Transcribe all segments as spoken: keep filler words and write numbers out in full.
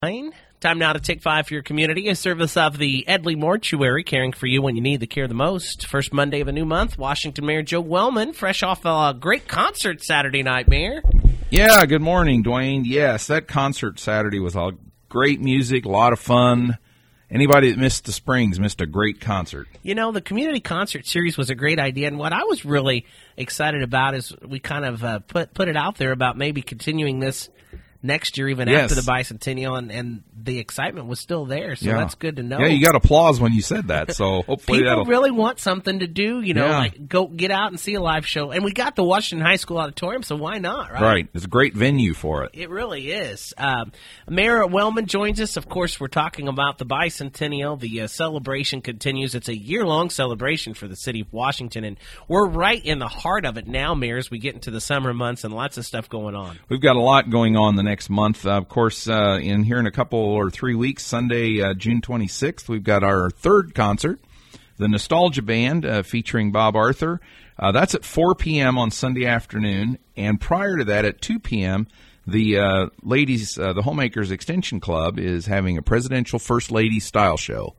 Time now to take five for your community. A service of the Edley Mortuary, caring for you when you need the care the most. First Monday of a new month, Washington Mayor Joe Wellman, fresh off a great concert Saturday night, Mayor. Yeah, good morning, Dwayne. Yes, that concert Saturday was all great music, a lot of fun. Anybody that missed the Springs missed a great concert. You know, the community concert series was a great idea, and what I was really excited about is we kind of uh, put put it out there about maybe continuing this next year, even yes. after the bicentennial, and, and the excitement was still there, so yeah. that's good to know. Yeah, you got applause when you said that, so hopefully People that'll... really want something to do, you know, yeah. like go get out and see a live show. And we got the Washington High School Auditorium, so why not, right? Right. It's a great venue for it. It really is. Um, Mayor Wellman joins us. Of course, we're talking about the bicentennial. The uh, celebration continues. It's a year-long celebration for the city of Washington, and we're right in the heart of it now, Mayor, as we get into the summer months and lots of stuff going on. We've got a lot going on the next month. Uh, Of course, uh, in here in a couple or three weeks, Sunday, uh, June twenty-sixth, we've got our third concert, the Nostalgia Band, uh, featuring Bob Arthur. Uh, that's at four p.m. on Sunday afternoon, and prior to that, at two p.m., the uh, ladies, uh, the Homemakers Extension Club is having a presidential First Lady style show,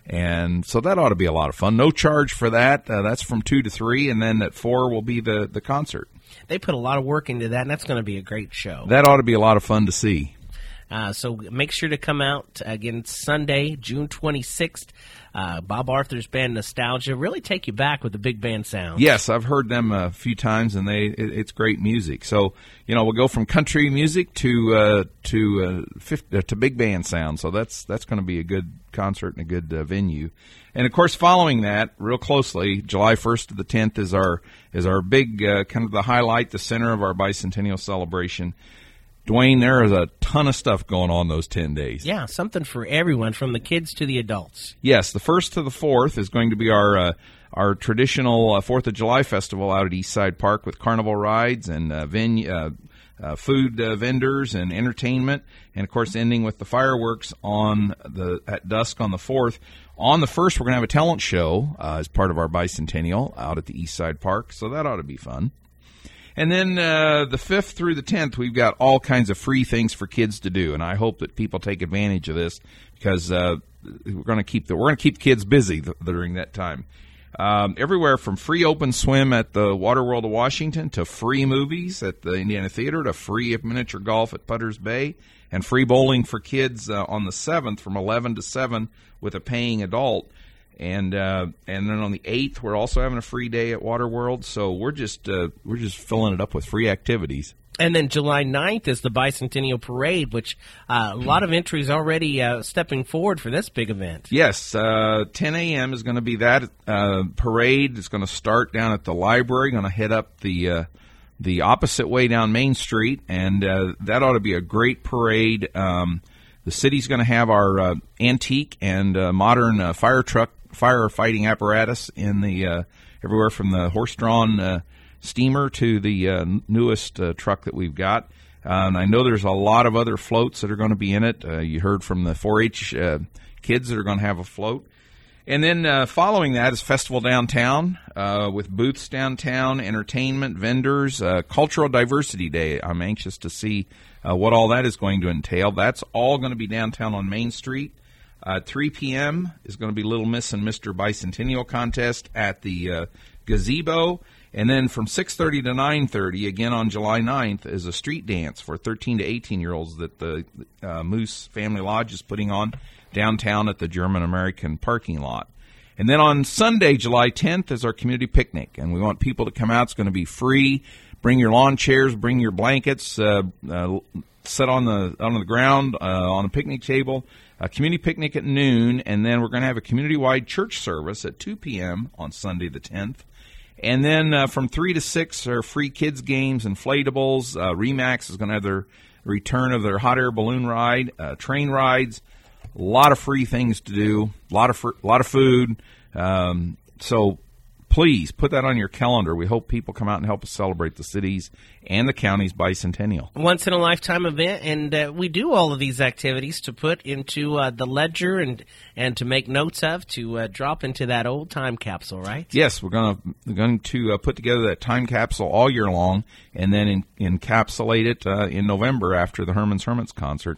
and so that ought to be a lot of fun. No charge for that. Uh, that's from two to three, and then at four will be the, the concert. They put a lot of work into that, and that's going to be a great show. That ought to be a lot of fun to see. Uh, so make sure to come out, again, Sunday, June twenty-sixth. Uh, Bob Arthur's band Nostalgia really take you back with the big band sound. Yes, I've heard them a few times, and they it, it's great music. So, you know, we'll go from country music to uh, to uh, fifty, uh, to big band sound. So that's that's going to be a good concert and a good uh, venue. And of course, following that, real closely, July first to the tenth is our is our big uh, kind of the highlight, the center of our bicentennial celebration. Dwayne, there is a ton of stuff going on those ten days. Yeah, something for everyone, from the kids to the adults. Yes, the first to the fourth is going to be our uh, our traditional uh, Fourth of July festival out at Eastside Park with carnival rides and uh, venue, uh, uh, food uh, vendors and entertainment, and of course ending with the fireworks on the at dusk on the fourth. On the first, we're going to have a talent show uh, as part of our bicentennial out at the Eastside Park, so that ought to be fun. And then uh, the fifth through the tenth, we've got all kinds of free things for kids to do, and I hope that people take advantage of this because uh, we're going to keep the we're going to keep kids busy th- during that time. Um, everywhere from free open swim at the Water World of Washington to free movies at the Indiana Theater to free miniature golf at Putter's Bay and free bowling for kids uh, on the seventh from eleven to seven with a paying adult. And uh, and then on the eighth, we're also having a free day at Waterworld. So we're just uh, we're just filling it up with free activities. And then July ninth is the Bicentennial Parade, which uh, a lot of entries already uh, stepping forward for this big event. Yes, uh, ten a.m. is going to be that uh, parade. It's going to start down at the library, going to head up the uh, the opposite way down Main Street, and uh, that ought to be a great parade. Um, the city's going to have our uh, antique and uh, modern uh, fire truck firefighting apparatus in the uh, everywhere from the horse-drawn uh, steamer to the uh, newest uh, truck that we've got. Uh, and I know there's a lot of other floats that are going to be in it. Uh, you heard from the four H uh, kids that are going to have a float. And then uh, following that is Festival Downtown uh, with booths downtown, entertainment, vendors, uh, Cultural Diversity Day. I'm anxious to see uh, what all that is going to entail. That's all going to be downtown on Main Street. Uh, three p.m. is going to be Little Miss and Mister Bicentennial Contest at the uh, gazebo. And then from six thirty to nine thirty, again on July ninth, is a street dance for thirteen to eighteen-year-olds that the uh, Moose Family Lodge is putting on downtown at the German-American parking lot. And then on Sunday, July tenth, is our community picnic. And we want people to come out. It's going to be free. Bring your lawn chairs. Bring your blankets. Uh, uh, sit on the, on the ground uh, on a picnic table. A community picnic at noon, and then we're going to have a community-wide church service at two p.m. on Sunday the tenth. And then uh, from three to six are free kids' games, inflatables. Uh, Remax is going to have their return of their hot air balloon ride, uh, train rides, a lot of free things to do, a lot of fr- lot of food. Um, so please put that on your calendar. We hope people come out and help us celebrate the city's and the county's bicentennial. Once in a lifetime event, and uh, we do all of these activities to put into uh, the ledger and and to make notes of, to uh, drop into that old time capsule, right? Yes, we're going to we're going to uh, put together that time capsule all year long, and then in, encapsulate it uh, in November after the Herman's Hermits concert.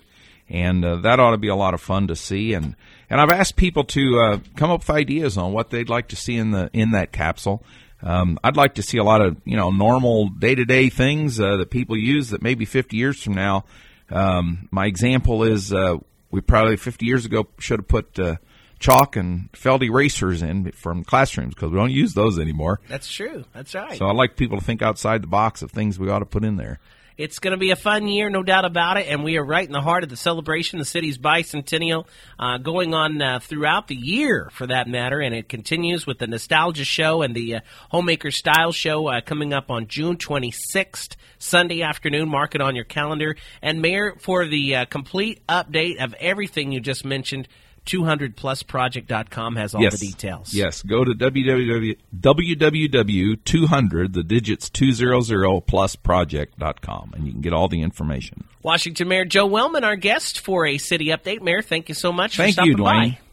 And uh, that ought to be a lot of fun to see. And, and I've asked people to uh, come up with ideas on what they'd like to see in the in that capsule. Um, I'd like to see a lot of, you know, normal day-to-day things uh, that people use that maybe fifty years from now. Um, my example is uh, we probably fifty years ago should have put uh, chalk and felt erasers in from classrooms because we don't use those anymore. That's true. That's right. So I'd like people to think outside the box of things we ought to put in there. It's going to be a fun year, no doubt about it, and we are right in the heart of the celebration, the city's bicentennial, uh, going on uh, throughout the year, for that matter, and it continues with the Nostalgia Show and the uh, Homemaker Style Show uh, coming up on June twenty-sixth, Sunday afternoon. Mark it on your calendar. And, Mayor, for the uh, complete update of everything you just mentioned, two hundred plus project dot com has all yes. the details. Yes, go to w w w dot two hundred, the digits two hundred plus project dot com, and you can get all the information. Washington Mayor Joe Wellman, our guest for a city update. Mayor, thank you so much thank for stopping you, Dwayne. by.